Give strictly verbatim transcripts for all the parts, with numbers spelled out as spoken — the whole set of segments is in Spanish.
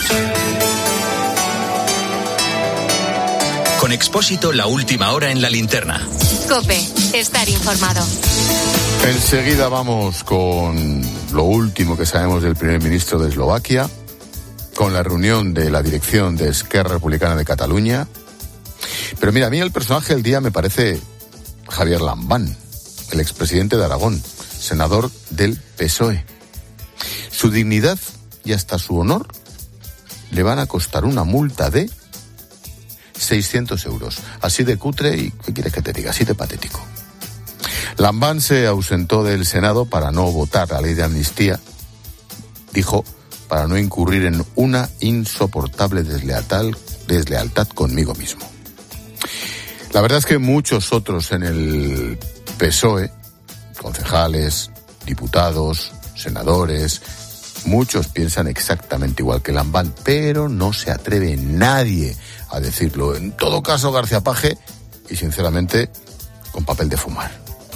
Con Expósito, la última hora en la linterna. COPE, estar informado. Enseguida vamos con lo último que sabemos del primer ministro de Eslovaquia, con la reunión de la dirección de Esquerra Republicana de Cataluña. Pero mira, a mí el personaje del día me parece Javier Lambán, el expresidente de Aragón, senador del P S O E. Su dignidad y hasta su honor le van a costar una multa de seiscientos euros. Así de cutre y, ¿qué quieres que te diga? Así de patético. Lambán se ausentó del Senado para no votar la ley de amnistía. Dijo, para no incurrir en una insoportable deslealtad, deslealtad conmigo mismo. La verdad es que muchos otros en el P S O E, concejales, diputados, senadores, muchos piensan exactamente igual que Lambán, pero no se atreve nadie a decirlo. En todo caso, García Paje, y sinceramente, con papel de fumar.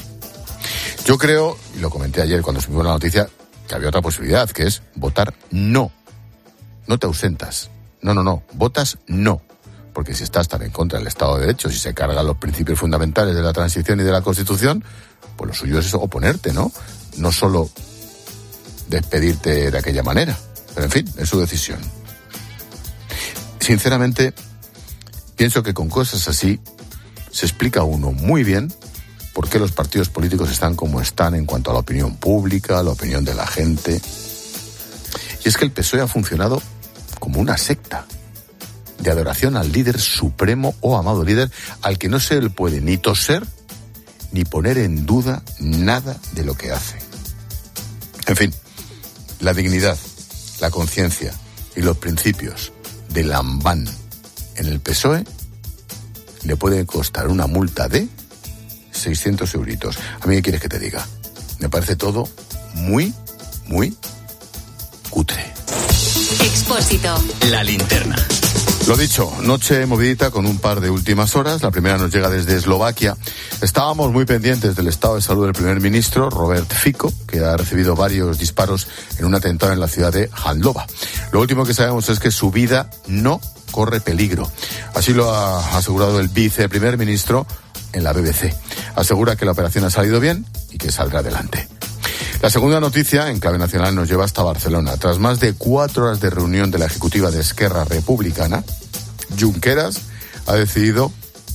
Yo creo, y lo comenté ayer cuando subimos la noticia, que había otra posibilidad, que es votar no. No te ausentas. No, no, no. Votas no. Porque si estás tan en contra del Estado de Derecho, si se cargan los principios fundamentales de la transición y de la Constitución, pues lo suyo es oponerte, ¿no? No solo despedirte de aquella manera. Pero en fin, es su decisión. Sinceramente, pienso que con cosas así se explica uno muy bien por qué los partidos políticos están como están en cuanto a la opinión pública, la opinión de la gente. Y es que el P S O E ha funcionado como una secta de adoración al líder supremo o amado líder al que no se le puede ni toser ni poner en duda nada de lo que hace. En fin, la dignidad, la conciencia y los principios de Lambán en el P S O E le puede costar una multa de seiscientos euritos. ¿A mí qué quieres que te diga? Me parece todo muy, muy cutre. Expósito. La linterna. Lo dicho, noche movidita con un par de últimas horas. La primera nos llega desde Eslovaquia. Estábamos muy pendientes del estado de salud del primer ministro, Robert Fico, que ha recibido varios disparos en un atentado en la ciudad de Handlova. Lo último que sabemos es que su vida no corre peligro. Así lo ha asegurado el viceprimer ministro en la B B C. Asegura que la operación ha salido bien y que saldrá adelante. La segunda noticia, en clave nacional, nos lleva hasta Barcelona. Tras más de cuatro horas de reunión de la ejecutiva de Esquerra Republicana, Junqueras ha decidido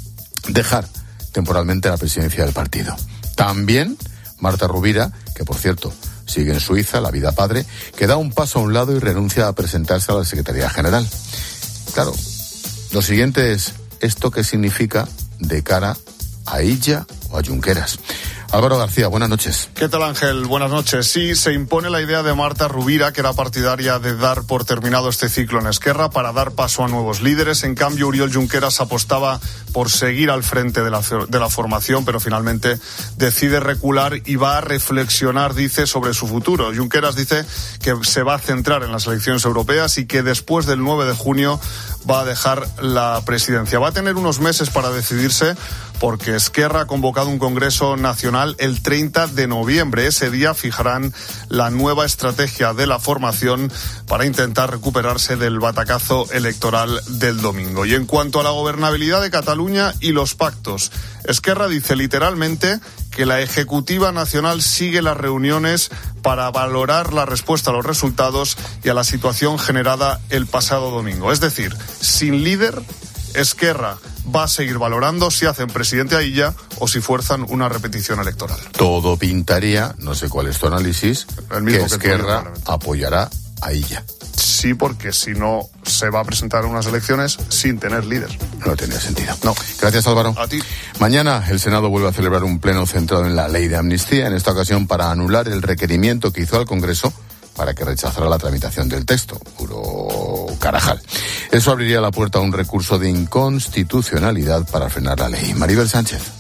dejar temporalmente la presidencia del partido. También Marta Rovira, que por cierto sigue en Suiza, la vida padre, que da un paso a un lado y renuncia a presentarse a la Secretaría General. Claro, lo siguiente es, ¿esto qué significa de cara a ella o a Junqueras? Álvaro García, buenas noches. ¿Qué tal, Ángel? Buenas noches. Sí, se impone la idea de Marta Rovira, que era partidaria de dar por terminado este ciclo en Esquerra para dar paso a nuevos líderes. En cambio, Oriol Junqueras apostaba por seguir al frente de la, de la formación, pero finalmente decide recular y va a reflexionar, dice, sobre su futuro. Junqueras dice que se va a centrar en las elecciones europeas y que después del nueve de junio va a dejar la presidencia. Va a tener unos meses para decidirse, porque Esquerra ha convocado un congreso nacional el treinta de noviembre. Ese día fijarán la nueva estrategia de la formación para intentar recuperarse del batacazo electoral del domingo. Y en cuanto a la gobernabilidad de Cataluña y los pactos, Esquerra dice literalmente que la Ejecutiva Nacional sigue las reuniones para valorar la respuesta a los resultados y a la situación generada el pasado domingo. Es decir, sin líder, Esquerra va a seguir valorando si hacen presidente a Illa o si fuerzan una repetición electoral. Todo pintaría, no sé cuál es tu análisis, el mismo que Esquerra que apoyará a Illa. Sí, porque si no se va a presentar unas elecciones sin tener líder. No tiene sentido. No. Gracias, Álvaro. A ti. Mañana el Senado vuelve a celebrar un pleno centrado en la ley de amnistía, en esta ocasión para anular el requerimiento que hizo al Congreso para que rechazara la tramitación del texto. Puro carajal. Eso abriría la puerta a un recurso de inconstitucionalidad para frenar la ley. Maribel Sánchez.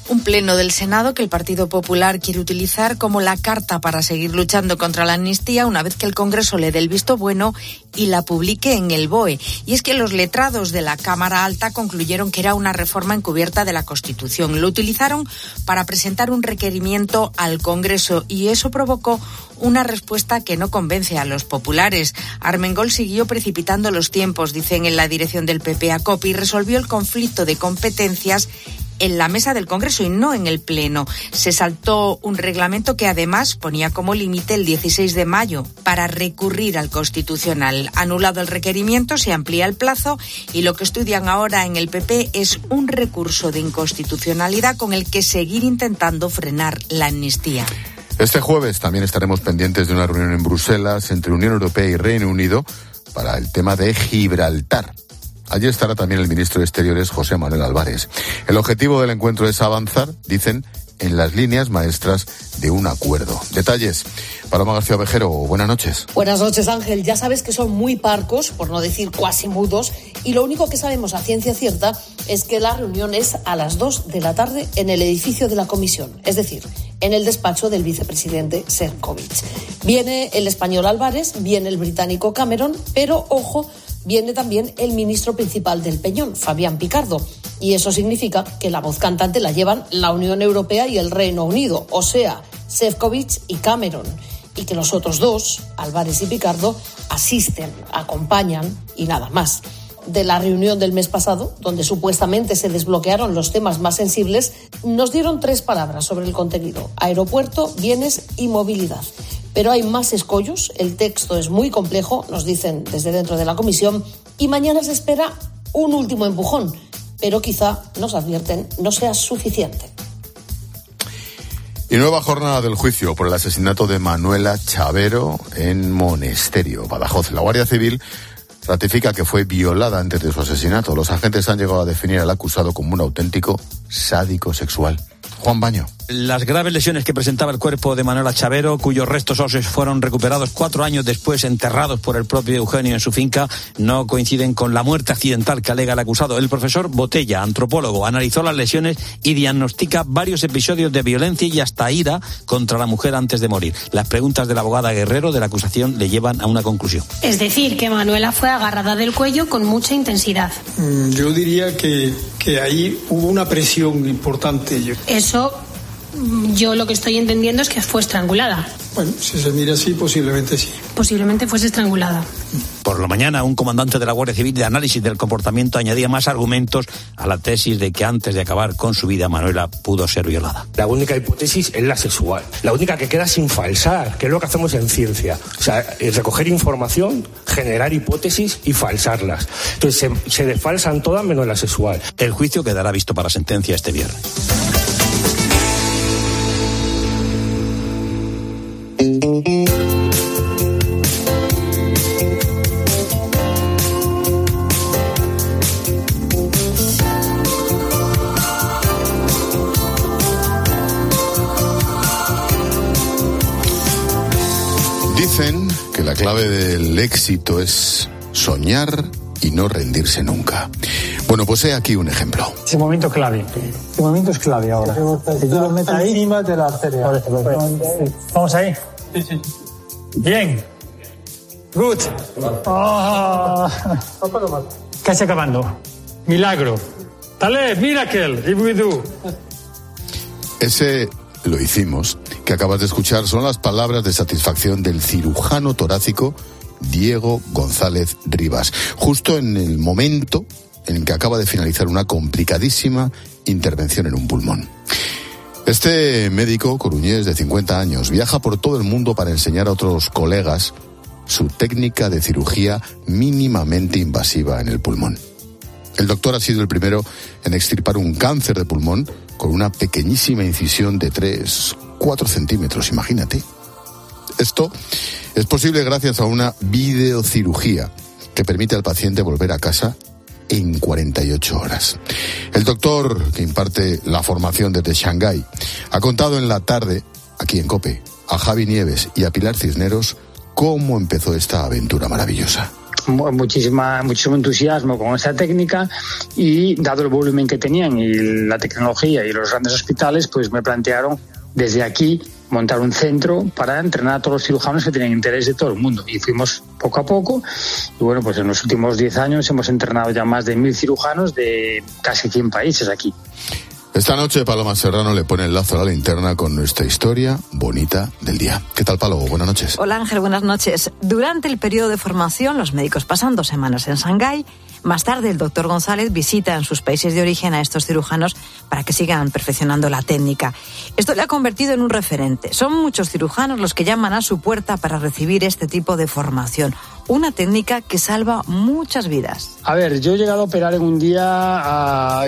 Un pleno del Senado que el Partido Popular quiere utilizar como la carta para seguir luchando contra la amnistía una vez que el Congreso le dé el visto bueno y la publique en el B O E. Y es que los letrados de la Cámara Alta concluyeron que era una reforma encubierta de la Constitución. Lo utilizaron para presentar un requerimiento al Congreso y eso provocó una respuesta que no convence a los populares. Armengol siguió precipitando los tiempos, dicen en la dirección del P P a COPE, y resolvió el conflicto de competencias en la mesa del Congreso y no en el Pleno. Se saltó un reglamento que además ponía como límite el dieciséis de mayo para recurrir al Constitucional. Anulado el requerimiento, se amplía el plazo y lo que estudian ahora en el P P es un recurso de inconstitucionalidad con el que seguir intentando frenar la amnistía. Este jueves también estaremos pendientes de una reunión en Bruselas entre Unión Europea y Reino Unido para el tema de Gibraltar. Allí estará también el ministro de Exteriores, José Manuel Álvarez. El objetivo del encuentro es avanzar, dicen, en las líneas maestras de un acuerdo. Detalles. Paloma García Ovejero, buenas noches. Buenas noches, Ángel. Ya sabes que son muy parcos, por no decir cuasi mudos, y lo único que sabemos a ciencia cierta es que la reunión es a las dos de la tarde en el edificio de la Comisión, es decir, en el despacho del vicepresidente Šefčovič. Viene el español Álvarez, viene el británico Cameron, pero, ojo, viene también el ministro principal del Peñón, Fabián Picardo. Y eso significa que la voz cantante la llevan la Unión Europea y el Reino Unido, o sea, Šefčovič y Cameron. Y que los otros dos, Álvarez y Picardo, asisten, acompañan y nada más. De la reunión del mes pasado, donde supuestamente se desbloquearon los temas más sensibles, nos dieron tres palabras sobre el contenido: aeropuerto, bienes y movilidad. Pero hay más escollos, el texto es muy complejo, nos dicen desde dentro de la comisión, y mañana se espera un último empujón, pero quizá, nos advierten, no sea suficiente. Y nueva jornada del juicio por el asesinato de Manuela Chavero en Monesterio, Badajoz. La Guardia Civil ratifica que fue violada antes de su asesinato. Los agentes han llegado a definir al acusado como un auténtico sádico sexual. Juan Baño. Las graves lesiones que presentaba el cuerpo de Manuela Chavero, cuyos restos óseos fueron recuperados cuatro años después, enterrados por el propio Eugenio en su finca, no coinciden con la muerte accidental que alega el acusado. El profesor Botella, antropólogo, analizó las lesiones y diagnostica varios episodios de violencia y hasta ira contra la mujer antes de morir. Las preguntas de la abogada Guerrero de la acusación le llevan a una conclusión. Es decir, que Manuela fue agarrada del cuello con mucha intensidad. Yo diría que, que ahí hubo una presión importante. Eso, yo lo que estoy entendiendo es que fue estrangulada. Bueno, si se mira así, posiblemente sí. Posiblemente fuese estrangulada. Por la mañana, un comandante de la Guardia Civil de análisis del comportamiento añadía más argumentos a la tesis de que antes de acabar con su vida, Manuela pudo ser violada. La única hipótesis es la sexual, la única que queda sin falsar, que es lo que hacemos en ciencia. O sea, recoger información, generar hipótesis y falsarlas. Entonces se, se desfalsan todas menos la sexual. El juicio quedará visto para sentencia este viernes. Dicen que la clave del éxito es soñar y no rendirse nunca. Bueno, pues he aquí un ejemplo. Ese momento clave. Ese momento es clave ahora. Que tú lo metas ahí encima de la arteria. Vamos ahí. Sí, sí. Bien. Good. Oh. Casi acabando. Milagro. Dale, miracle. If we do. Ese lo hicimos, que acabas de escuchar, son las palabras de satisfacción del cirujano torácico Diego González Rivas, justo en el momento en que acaba de finalizar una complicadísima intervención en un pulmón. Este médico coruñés de cincuenta años viaja por todo el mundo para enseñar a otros colegas su técnica de cirugía mínimamente invasiva en el pulmón. El doctor ha sido el primero en extirpar un cáncer de pulmón con una pequeñísima incisión de tres, cuatro centímetros, imagínate. Esto es posible gracias a una videocirugía que permite al paciente volver a casa en cuarenta y ocho horas. El doctor, que imparte la formación desde Shanghái, ha contado en la tarde, aquí en COPE, a Javi Nieves y a Pilar Cisneros cómo empezó esta aventura maravillosa. muchísima, muchísimo entusiasmo con esta técnica y dado el volumen que tenían y la tecnología y los grandes hospitales, pues me plantearon desde aquí montar un centro para entrenar a todos los cirujanos que tienen interés de todo el mundo. Y fuimos poco a poco y bueno, pues en los últimos diez años hemos entrenado ya más de mil cirujanos de casi cien países aquí. Esta noche Paloma Serrano le pone el lazo a la linterna con nuestra historia bonita del día. ¿Qué tal, Palo? Buenas noches. Hola, Ángel, buenas noches. Durante el periodo de formación, los médicos pasan dos semanas en Shanghái. Más tarde, el doctor González visita en sus países de origen a estos cirujanos para que sigan perfeccionando la técnica. Esto le ha convertido en un referente. Son muchos cirujanos los que llaman a su puerta para recibir este tipo de formación. Una técnica que salva muchas vidas. A ver, yo he llegado a operar en un día a,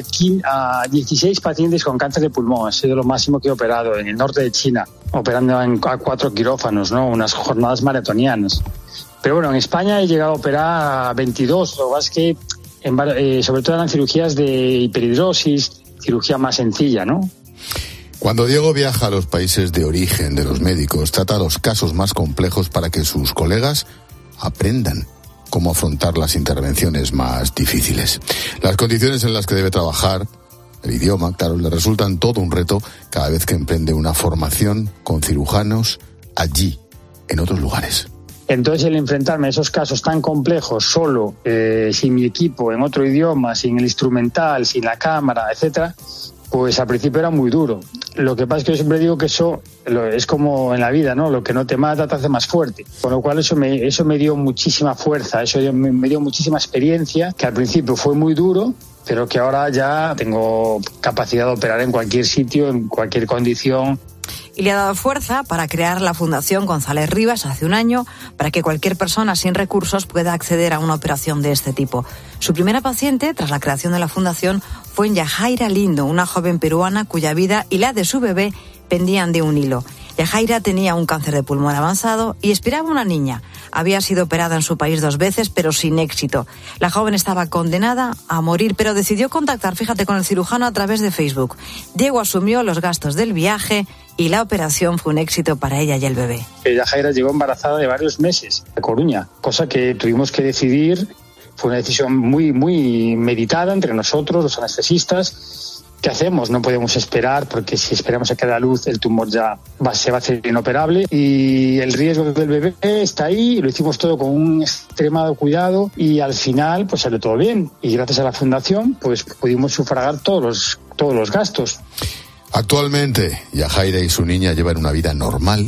a dieciséis pacientes con cáncer de pulmón. Ha sido lo máximo que he operado en el norte de China, operando en, a cuatro quirófanos, ¿no? Unas jornadas maratonianas. Pero bueno, en España he llegado a operar a veintidós, lo que pasa es que en, eh, sobre todo eran cirugías de hiperhidrosis, cirugía más sencilla, ¿no? Cuando Diego viaja a los países de origen de los médicos, trata los casos más complejos para que sus colegas aprendan cómo afrontar las intervenciones más difíciles. Las condiciones en las que debe trabajar, el idioma, claro, le resultan todo un reto cada vez que emprende una formación con cirujanos allí, en otros lugares. Entonces, el enfrentarme a esos casos tan complejos solo, eh, sin mi equipo, en otro idioma, sin el instrumental, sin la cámara, etcétera, pues al principio era muy duro. Lo que pasa es que yo siempre digo que eso es como en la vida, ¿no? Lo que no te mata te hace más fuerte. Con lo cual eso me, eso me dio muchísima fuerza, eso me, me dio muchísima experiencia, que al principio fue muy duro, pero que ahora ya tengo capacidad de operar en cualquier sitio, en cualquier condición. Y le ha dado fuerza para crear la Fundación González Rivas hace un año para que cualquier persona sin recursos pueda acceder a una operación de este tipo. Su primera paciente, tras la creación de la Fundación, fue Yajaira Lindo, una joven peruana cuya vida y la de su bebé pendían de un hilo. Yajaira tenía un cáncer de pulmón avanzado y esperaba una niña. Había sido operada en su país dos veces, pero sin éxito. La joven estaba condenada a morir, pero decidió contactar, fíjate, con el cirujano a través de Facebook. Diego asumió los gastos del viaje y la operación fue un éxito para ella y el bebé. Yajaira llegó embarazada de varios meses a Coruña, cosa que tuvimos que decidir. Fue una decisión muy, muy meditada entre nosotros, los anestesistas. ¿Qué hacemos? No podemos esperar, porque si esperamos a que dé a luz, el tumor ya va, se va a hacer inoperable y el riesgo del bebé está ahí. Lo hicimos todo con un extremado cuidado y al final pues salió todo bien. Y gracias a la Fundación pues pudimos sufragar todos los, todos los gastos. Actualmente, Yajaira y su niña llevan una vida normal.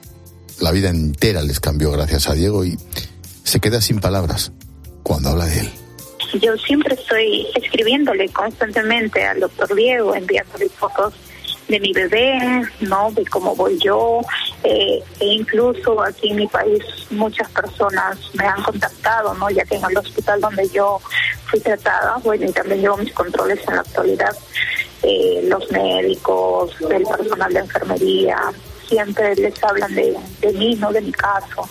La vida entera les cambió gracias a Diego y se queda sin palabras cuando habla de él. Yo siempre estoy escribiéndole constantemente al doctor Diego, enviándole fotos de mi bebé, ¿no? De cómo voy yo, eh, e incluso aquí en mi país muchas personas me han contactado, ¿no? Ya que en el hospital donde yo fui tratada, bueno, y también llevo mis controles en la actualidad, eh, los médicos, el personal de enfermería, siempre les hablan de, de mí, ¿no? De mi caso.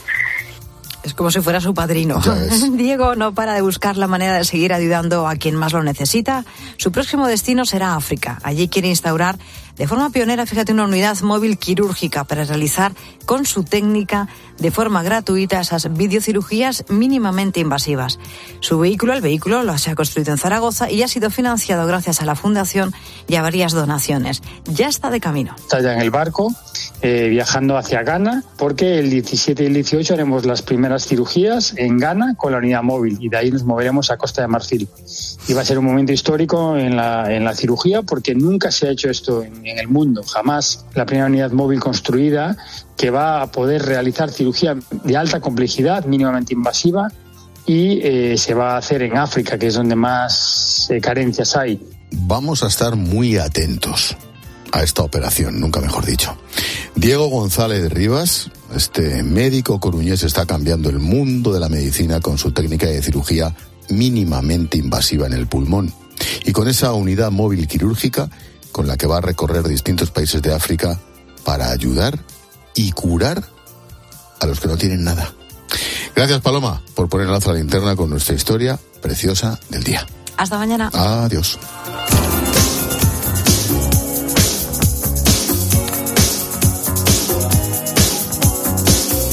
Es como si fuera su padrino. Diego no para de buscar la manera de seguir ayudando a quien más lo necesita. Su próximo destino será África. Allí quiere instaurar de forma pionera, fíjate, una unidad móvil quirúrgica para realizar con su técnica de forma gratuita esas videocirugías mínimamente invasivas. Su vehículo, el vehículo, lo se ha construido en Zaragoza y ha sido financiado gracias a la Fundación y a varias donaciones. Ya está de camino. Está ya en el barco, eh, viajando hacia Ghana, porque el diecisiete y el dieciocho haremos las primeras cirugías en Ghana con la unidad móvil y de ahí nos moveremos a Costa de Marfil. Y va a ser un momento histórico en la, en la cirugía porque nunca se ha hecho esto en, en el mundo, jamás. La primera unidad móvil construida que va a poder realizar cirugía de alta complejidad, mínimamente invasiva, y eh, se va a hacer en África, que es donde más eh, carencias hay. Vamos a estar muy atentos a esta operación, nunca mejor dicho. Diego González Rivas, este médico coruñés, está cambiando el mundo de la medicina con su técnica de cirugía mínimamente invasiva en el pulmón. Y con esa unidad móvil quirúrgica con la que va a recorrer distintos países de África para ayudar y curar a los que no tienen nada. Gracias, Paloma, por poner el lazo a la linterna con nuestra historia preciosa del día. Hasta mañana. Adiós.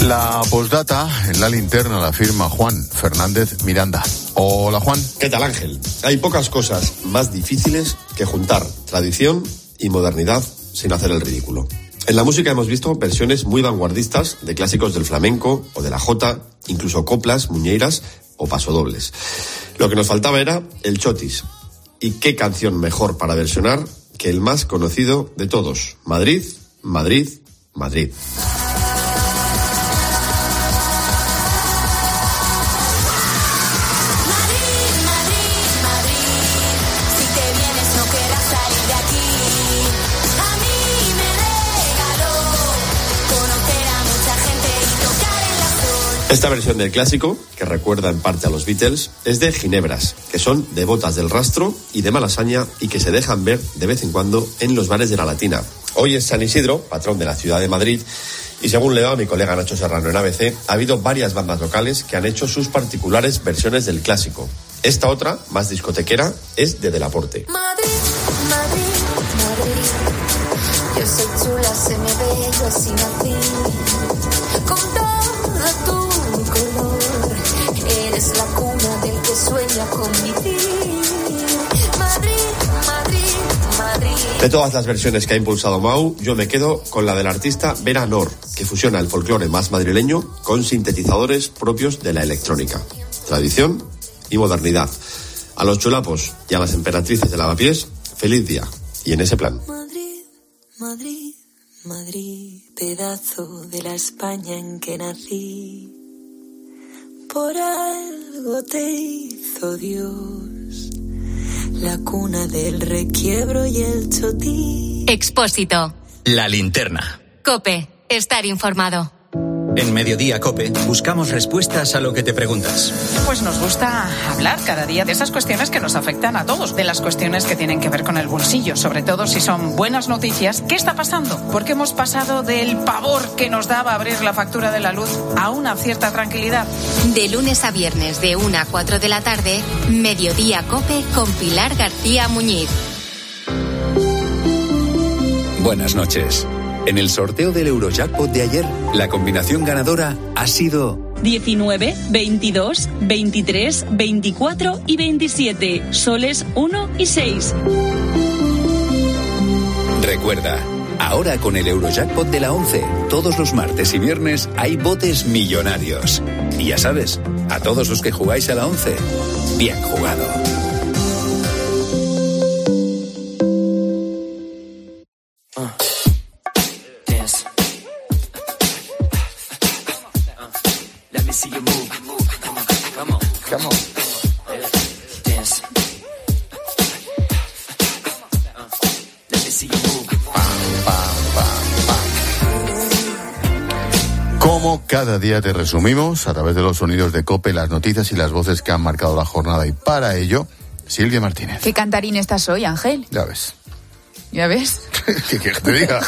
La postdata en la linterna la firma Juan Fernández Miranda. Hola, Juan. ¿Qué tal, Ángel? Hay pocas cosas más difíciles que juntar tradición y modernidad sin hacer el ridículo. En la música hemos visto versiones muy vanguardistas de clásicos del flamenco o de la jota, incluso coplas, muñeiras o pasodobles. Lo que nos faltaba era el chotis. ¿Y qué canción mejor para versionar que el más conocido de todos? Madrid, Madrid, Madrid. Esta versión del clásico, que recuerda en parte a los Beatles, es de Ginebras, que son devotas del rastro y de Malasaña y que se dejan ver de vez en cuando en los bares de la Latina. Hoy es San Isidro, patrón de la ciudad de Madrid, y según leo a mi colega Nacho Serrano en A B C, ha habido varias bandas locales que han hecho sus particulares versiones del clásico. Esta otra, más discotequera, es de Delaporte. Madrid, Madrid, Madrid, yo soy chula, se me ve, yo así nací, con todo tu eres la cuna del que sueña con mi Madrid, Madrid, Madrid. De todas las versiones que ha impulsado Mau, yo me quedo con la del artista Vera Nor, que fusiona el folclore más madrileño con sintetizadores propios de la electrónica. Tradición y modernidad. A los chulapos y a las emperatrices de Lavapiés, feliz día. Y en ese plan. Madrid, Madrid, Madrid, pedazo de la España en que nací. Por algo te hizo Dios, la cuna del requiebro y el chotí. Expósito. La linterna. COPE. Estar informado. En Mediodía COPE buscamos respuestas a lo que te preguntas. Pues nos gusta hablar cada día de esas cuestiones que nos afectan a todos, de las cuestiones que tienen que ver con el bolsillo, sobre todo si son buenas noticias. ¿Qué está pasando? Porque hemos pasado del pavor que nos daba abrir la factura de la luz a una cierta tranquilidad. De lunes a viernes de una a cuatro de la tarde, Mediodía COPE con Pilar García Muñiz. Buenas noches. En el sorteo del Eurojackpot de ayer, la combinación ganadora ha sido diecinueve, veintidós, veintitrés, veinticuatro y veintisiete, soles uno y seis. Recuerda, ahora con el Eurojackpot de la once, todos los martes y viernes hay botes millonarios. Y ya sabes, a todos los que jugáis a la once, bien jugado. Cada día te resumimos a través de los sonidos de COPE las noticias y las voces que han marcado la jornada, y para ello, Silvia Martínez. ¿Qué cantarín estás hoy, Ángel? Ya ves. ¿Ya ves? ¿Qué quieres que te diga?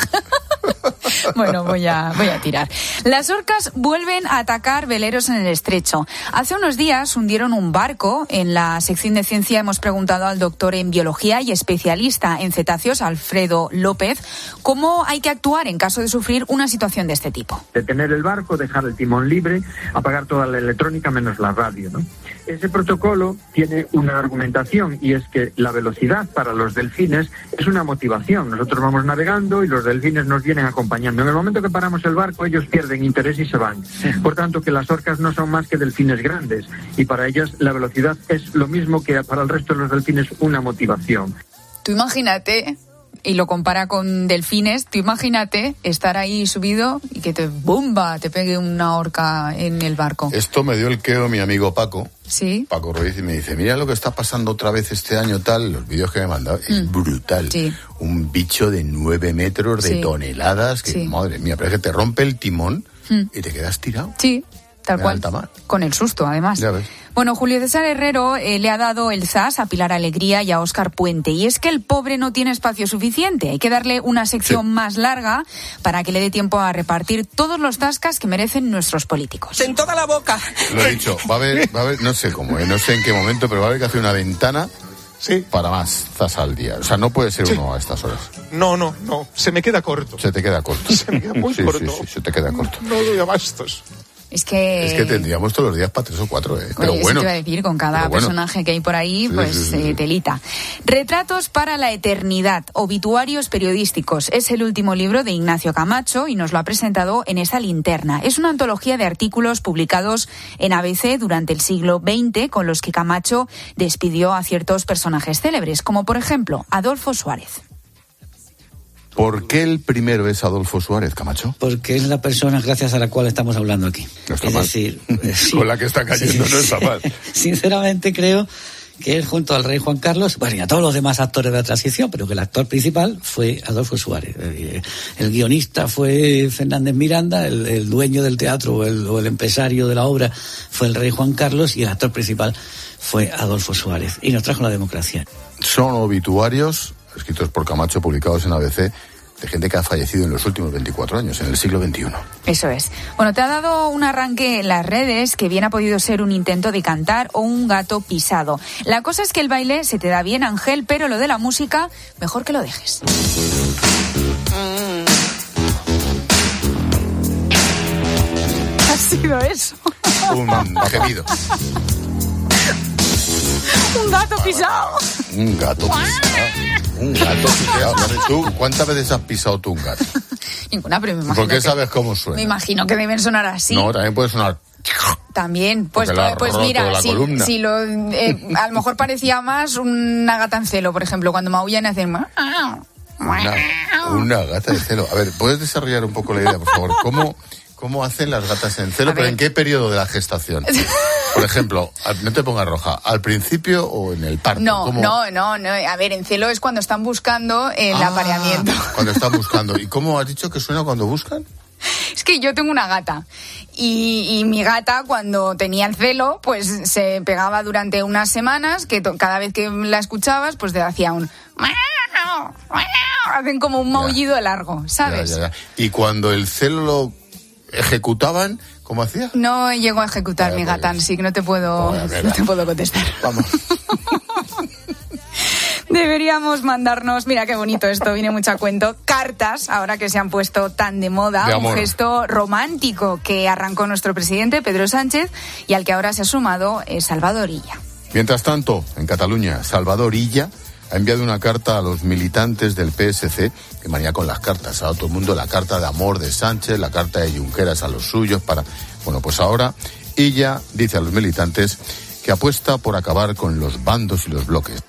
Bueno, voy a, voy a tirar. Las orcas vuelven a atacar veleros en el estrecho. Hace unos días hundieron un barco. En la sección de ciencia hemos preguntado al doctor en biología y especialista en cetáceos, Alfredo López, cómo hay que actuar en caso de sufrir una situación de este tipo. Detener el barco, dejar el timón libre, apagar toda la electrónica menos la radio, ¿no? Ese protocolo tiene una argumentación, y es que la velocidad para los delfines es una motivación. Nosotros vamos navegando y los delfines nos vienen acompañando. En el momento que paramos el barco, ellos pierden interés y se van. Por tanto, que las orcas no son más que delfines grandes, y para ellas la velocidad es lo mismo que para el resto de los delfines una motivación. Tú imagínate, y lo compara con delfines, tú imagínate estar ahí subido y que te bomba, te pegue una orca en el barco. Esto me dio el queo mi amigo Paco. Sí. Paco Ruiz, y me dice, mira lo que está pasando otra vez este año tal, los vídeos que me mandaba, es mm. brutal. Sí. Un bicho de nueve metros, de sí. toneladas, que sí. madre mía, pero es que te rompe el timón mm. y te quedas tirado. Sí, tal cual. Con el susto, además. Ya ves. Bueno, Julio César Herrero eh, le ha dado el zas a Pilar Alegría y a Óscar Puente. Y es que el pobre no tiene espacio suficiente. Hay que darle una sección sí. más larga para que le dé tiempo a repartir todos los tascas que merecen nuestros políticos. ¡En toda la boca! Lo he dicho, va a haber, va a haber no sé cómo, eh, no sé en qué momento, pero va a haber que hacer una ventana Sí. Para más zas al día. O sea, no puede ser Sí. uno a estas horas. No, no, no. Se me queda corto. Se te queda corto. Se me queda muy sí, corto. Sí, sí, se te queda corto. No doy abastos. Es que... Es que tendríamos todos los días para tres o cuatro, ¿eh? Pero Oye, bueno. eso te iba a decir, con cada Pero bueno. personaje que hay por ahí, Sí, pues sí, sí, sí. eh, telita. Retratos para la eternidad, obituarios periodísticos. Es el último libro de Ignacio Camacho y nos lo ha presentado en esta linterna. Es una antología de artículos publicados en A B C durante el siglo veinte con los que Camacho despidió a ciertos personajes célebres, como por ejemplo Adolfo Suárez. ¿Por qué el primero es Adolfo Suárez, Camacho? Porque es la persona gracias a la cual estamos hablando aquí. No está es mal. decir, sí, Con la que está cayendo sí, no está mal. Sinceramente creo que él junto al rey Juan Carlos, bueno, y a todos los demás actores de la transición, pero que el actor principal fue Adolfo Suárez. El, el guionista fue Fernández Miranda, el, el dueño del teatro o el, o el empresario de la obra fue el rey Juan Carlos y el actor principal fue Adolfo Suárez. Y nos trajo la democracia. Son obituarios escritos por Camacho, publicados en A B C, de gente que ha fallecido en los últimos veinticuatro años, en el siglo veintiuno. Eso es. Bueno, te ha dado un arranque en las redes que bien ha podido ser un intento de cantar o un gato pisado. La cosa es que el baile se te da bien, Ángel, pero lo de la música, mejor que lo dejes. ¿Ha sido eso? Un gemido. Un gato pisado. Un gato pisado. Un gato pisado. ¿Tú cuántas veces has pisado tú un gato? Ninguna, pero me imagino. ¿Por qué que- sabes cómo suena? Me imagino que deben sonar así. No, también puede sonar. También, pues, Porque le ha pues roto mira, la si, columna. si lo, eh, a lo mejor parecía más una gata en celo, por ejemplo, cuando maullan y hacen... Una, una gata de celo. A ver, ¿puedes desarrollar un poco la idea, por favor? ¿Cómo, cómo hacen las gatas en celo? A ¿Pero ver. en qué periodo de la gestación? Por ejemplo, al- no te pongas roja, ¿al principio o en el parto? No, ¿Cómo? no, no, no. A ver, en celo es cuando están buscando el Ah, apareamiento. Cuando están buscando. ¿Y cómo has dicho que suena cuando buscan? Es que yo tengo una gata y, y mi gata cuando tenía el celo pues se pegaba durante unas semanas que to- cada vez que la escuchabas pues te hacía un... Hacen como un maullido largo, ¿sabes? Ya, ya, ya. Y cuando el celo lo ejecutaban, ¿cómo hacía? No llego a ejecutar mi gata, así que no te puedo, no te puedo contestar. Vamos. Deberíamos mandarnos, mira qué bonito esto, viene mucho a cuento, cartas, ahora que se han puesto tan de moda, De un amor. gesto romántico que arrancó nuestro presidente Pedro Sánchez y al que ahora se ha sumado eh, Salvador Illa. Mientras tanto, en Cataluña, Salvador Illa ha enviado una carta a los militantes del P S C, que manía con las cartas, a todo el mundo la carta de amor de Sánchez, la carta de Junqueras a los suyos, para... Bueno, pues ahora Illa dice a los militantes que apuesta por acabar con los bandos y los bloques.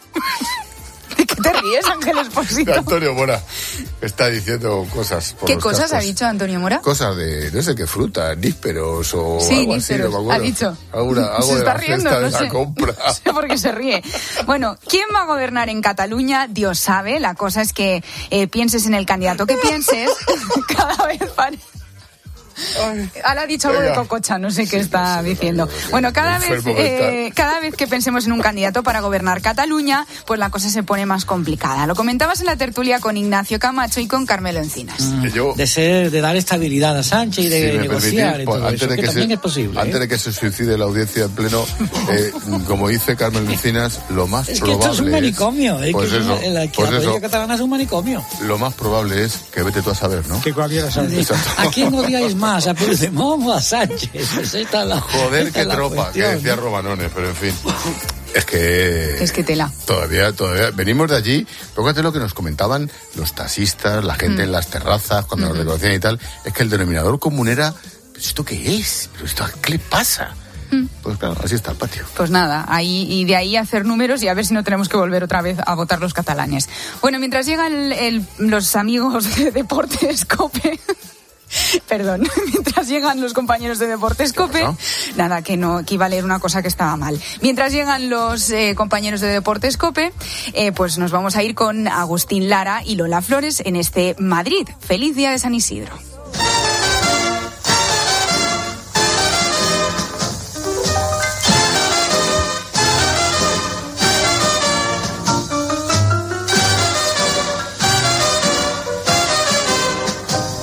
¿De qué te ríes, Ángel Expósito? Antonio Mora está diciendo cosas por ¿Qué los cosas ha cascos. dicho Antonio Mora? Cosas de, no sé qué fruta, nísperos o Sí, algo así, nísperos, no me acuerdo. ha dicho. Alguna- algo Se de está la riendo, cesta no de la sé. compra. No sé por qué se ríe. Bueno, ¿quién va a gobernar en Cataluña? Dios sabe. La cosa es que eh, pienses en el candidato que pienses, cada vez parece... Ahora ha dicho algo de Venga. cococha, no sé qué está diciendo. Bueno, cada vez, enfermo que eh, cada vez que pensemos en un candidato para gobernar Cataluña, pues la cosa se pone más complicada. Lo comentabas en la tertulia con Ignacio Camacho y con Carmelo Encinas. Mm, de ser, de dar estabilidad a Sánchez y de Si me negociar permitís, y pues, todo antes eso, de que, que también se, es posible. antes ¿eh? de que se suicide la audiencia en pleno, eh, como dice Carmen Encinas, lo más Es que probable esto es un manicomio, ¿eh? pues que eso, la, la, que pues la eso, política catalana es un manicomio. lo más probable es que vete tú a saber, ¿no? Que cualquiera sabe. ¿A quién odiáis más? ¿A Puigdemont o a Sánchez? Pues esta es la, Joder, esta qué es la tropa, que cuestión, decía ¿no? Romanones, pero en fin. Es que... Es que tela. Todavía, todavía, venimos de allí, fíjate lo que nos comentaban los taxistas, la gente Mm. en las terrazas, cuando nos reconocían y tal, es que el denominador común era, ¿esto qué es? ¿Pero esto qué le pasa? Mm. Pues claro, así está el patio. Pues nada, ahí y de ahí hacer números y a ver si no tenemos que volver otra vez a votar los catalanes. Bueno, mientras llegan el- el- los amigos de Deportes Cope... Perdón, mientras llegan los compañeros de Deportes Cope, nada, que no, que iba a leer una cosa que estaba mal. Mientras llegan los eh, compañeros de Deportes Cope, eh, pues nos vamos a ir con Agustín Lara y Lola Flores en este Madrid. Feliz día de San Isidro.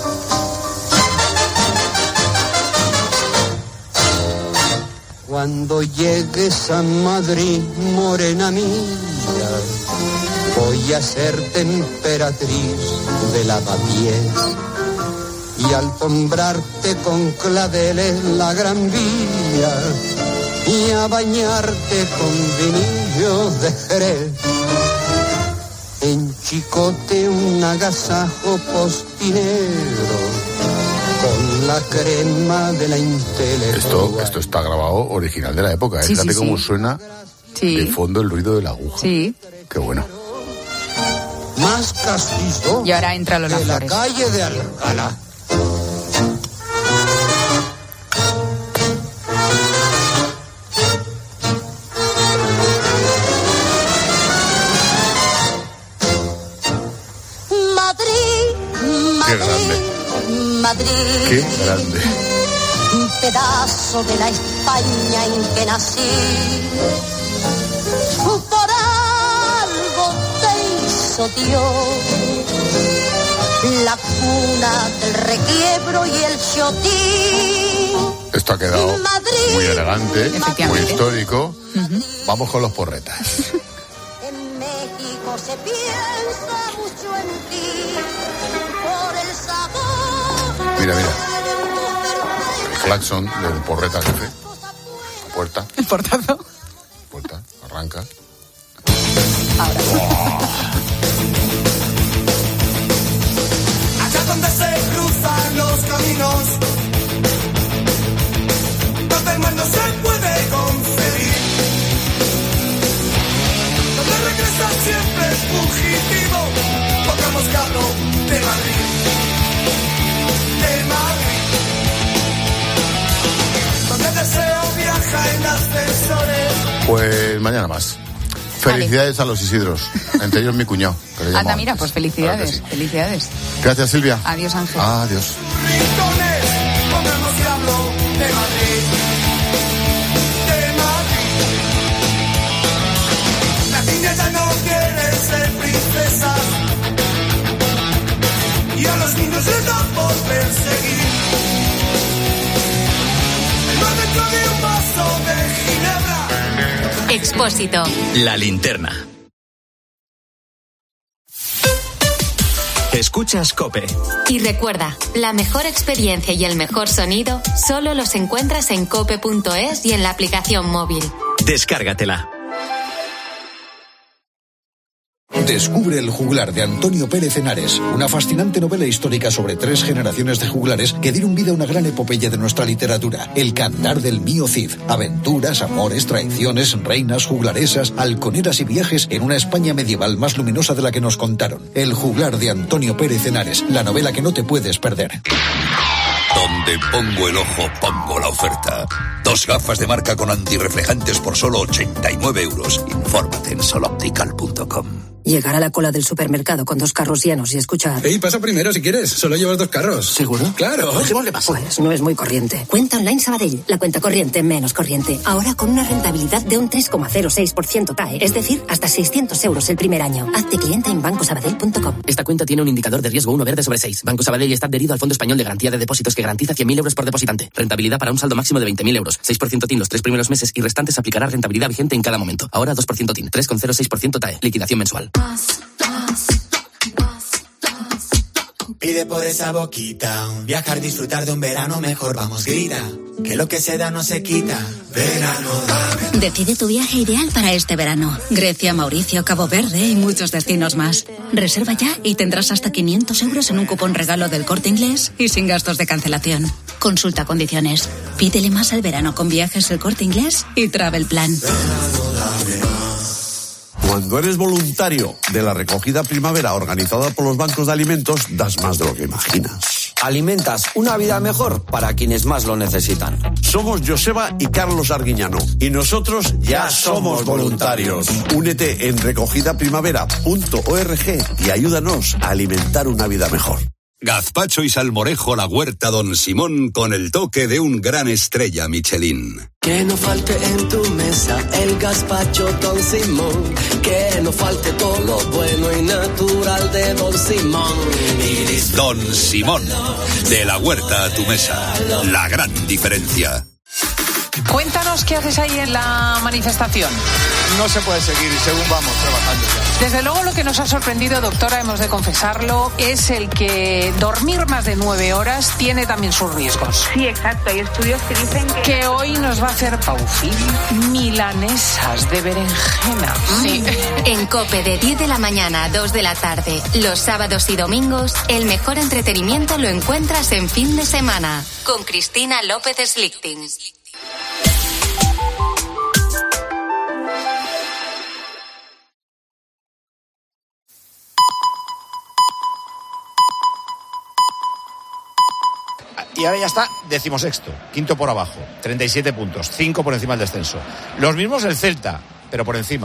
Cuando Cuando llegues a Madrid, morena mía, voy a ser emperatriz de lavapiés y alfombrarte con claveles la Gran Vía y a bañarte con vinillo de Jerez. En Chicote un agasajo postinero con la crema de la intelectual. Esto, esto está grabado original de la época, ¿eh? Sí, Fíjate sí, cómo sí. suena Sí. de fondo el ruido de la aguja. Sí. Qué bueno. Más castizo Y ahora entra Lola de la Flores. calle de Alcalá. Qué grande. Madrid, Qué grande. un pedazo de la España en que nací. Por algo te hizo Dios la cuna del requiebro y el chotín. Esto ha quedado Madrid, muy elegante, muy Efectivamente. histórico. Vamos con los porretas. en México se piensa mucho en ti por el sabor. Mira, mira. El claxon del porreta jefe. Puerta, El portazo. puerta, arranca. Ahora. Allá donde se cruzan los caminos, donde el mal no se puede concebir, donde regresa siempre fugitivo, pongamos carro de Madrid, de Madrid, donde el deseo viaja en ascensores. Pues mañana más. Felicidades a los Isidros, entre ellos mi cuñado. que le llamo Anda, mira, antes. pues felicidades, Claro que sí. felicidades. Gracias, Silvia. Adiós, Ángel. Adiós. Rincones, pongamos carro de Madrid, de Madrid. Las niñas ya no quieren ser princesas y a los niños les da por perseguir. No dentro de un vaso de ginebra. Expósito. La linterna. Escuchas COPE. Y recuerda, la mejor experiencia y el mejor sonido solo los encuentras en cope punto es y en la aplicación móvil. Descárgatela. Descubre El juglar de Antonio Pérez Henares, una fascinante novela histórica sobre tres generaciones de juglares que dieron vida a una gran epopeya de nuestra literatura. El cantar del mío Cid. Aventuras, amores, traiciones, reinas, juglaresas, halconeras y viajes en una España medieval más luminosa de la que nos contaron. El juglar de Antonio Pérez Henares, la novela que no te puedes perder. Donde pongo el ojo, pongo la oferta. Dos gafas de marca con antirreflejantes por solo ochenta y nueve euros. Infórmate en soloptical punto com. Llegar a la cola del supermercado con dos carros llenos y escuchar... Ey, pasa primero si quieres. Solo llevas dos carros. ¿Seguro? Claro. ¿Qué pasa? Pues no es muy corriente. Cuenta online Sabadell. La cuenta corriente menos corriente. Ahora con una rentabilidad de un tres coma cero seis por ciento T A E. Es decir, hasta seiscientos euros el primer año. Hazte cliente en banco sabadell punto com. Esta cuenta tiene un indicador de riesgo uno verde sobre seis. Banco Sabadell está adherido al Fondo Español de Garantía de Depósitos que garantiza cien mil euros por depositante. Rentabilidad para un saldo máximo de veinte mil euros. seis por ciento T I N los tres primeros meses y restantes aplicará rentabilidad vigente en cada momento. Ahora dos por ciento T I N, tres coma cero seis por ciento T A E. Liquidación mensual. Pide por esa boquita, viajar, disfrutar de un verano mejor, vamos, grita, que lo que se da no se quita, verano dame. Decide tu viaje ideal para este verano. Grecia, Mauricio, Cabo Verde y muchos destinos más. Reserva ya y tendrás hasta quinientos euros en un cupón regalo del Corte Inglés y sin gastos de cancelación. Consulta condiciones. Pídele más al verano con Viajes El Corte Inglés y Travel Plan. Cuando eres voluntario de la recogida primavera organizada por los bancos de alimentos, das más de lo que imaginas. Alimentas una vida mejor para quienes más lo necesitan. Somos Joseba y Carlos Arguiñano y nosotros ya somos voluntarios. Únete en recogida primavera punto org y ayúdanos a alimentar una vida mejor. Gazpacho y salmorejo La Huerta Don Simón con el toque de un gran estrella Michelin. Que no falte en tu mesa el gazpacho Don Simón. Que no falte todo lo bueno y natural de Don Simón. Don Simón, de la huerta a tu mesa, la gran diferencia. Cuéntanos qué haces ahí en la manifestación. No se puede seguir y según vamos trabajando ya. Desde luego lo que nos ha sorprendido, doctora, hemos de confesarlo, es el que dormir más de nueve horas tiene también sus riesgos. Sí, exacto. Hay estudios que dicen que... Que hoy nos va a hacer Paufil milanesas de berenjena. Sí. En COPE de diez de la mañana a dos de la tarde, los sábados y domingos, el mejor entretenimiento lo encuentras en Fin de Semana, con Cristina López Slichting. Y ahora ya está decimosexto, quinto por abajo, treinta y siete puntos, cinco por encima del descenso. Los mismos el Celta, pero por encima.